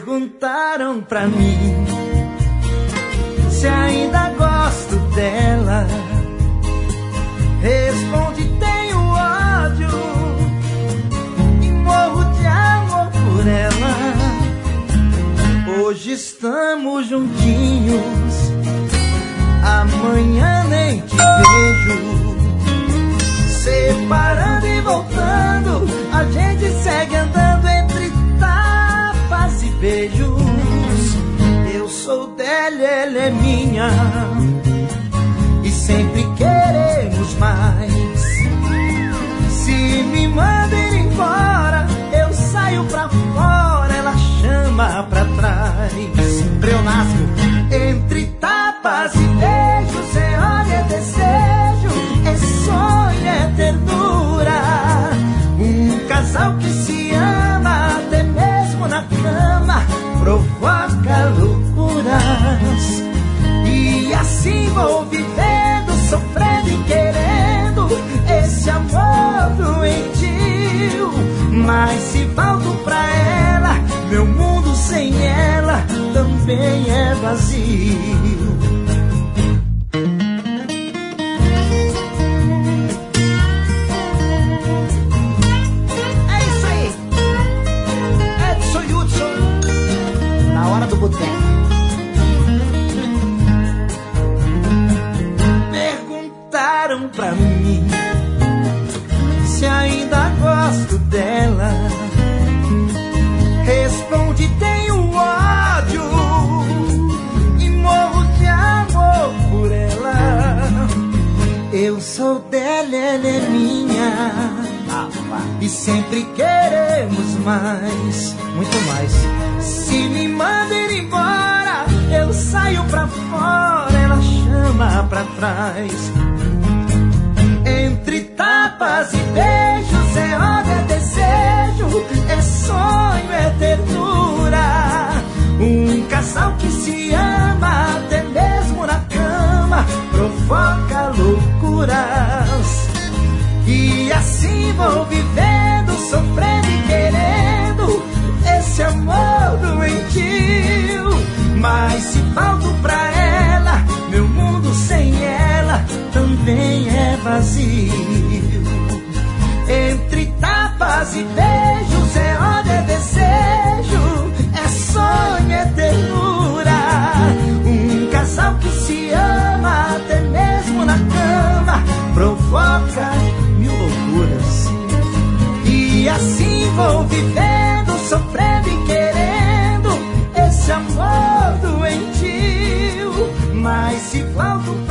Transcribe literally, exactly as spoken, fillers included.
Perguntaram pra mim se ainda gosto dela. Respondi, tenho ódio e morro de amor por ela. Hoje estamos juntinhos, amanhã nem te vejo. Separando e voltando, a gente segue andando entre tapas e beijos. Eu sou dela, ela é minha, e sempre queremos mais. Se me manda ir embora, eu saio pra fora, ela chama pra trás. Pleonasmo. Entre tapas e beijos, é ódio, é desejo, é sonho, é ternura. Um casal que se ama, até mesmo na cama, provoca loucuras. E assim vou vivendo, sofrendo e querendo esse amor doentio. Mas se volto pra ela, meu mundo sem ela também é vazio. É isso aí, Edson Hudson, na hora do boteco. Perguntaram pra mim se ainda gosto dela. Respondi, tenho ódio e morro de amor por ela. Eu sou dela, ela é minha, e sempre queremos mais, muito mais. Se me manda ir embora, eu saio pra fora, ela chama pra trás. Entre tapas e beijos, é ódio, é desejo, é sonho, é ternura. Um casal que se ama, até mesmo na cama, provoca loucuras. E assim vou vivendo, sofrendo e querendo esse amor doentio. Mas se falto pra ela, meu mundo sem ela também é vazio. Entre tapas e beijos, é ódio, é desejo, é sonho, é ternura. Um casal que se ama, até mesmo na cama, provoca mil loucuras. E assim vou vivendo, sofrendo e querendo esse amor doentio. Mas se falta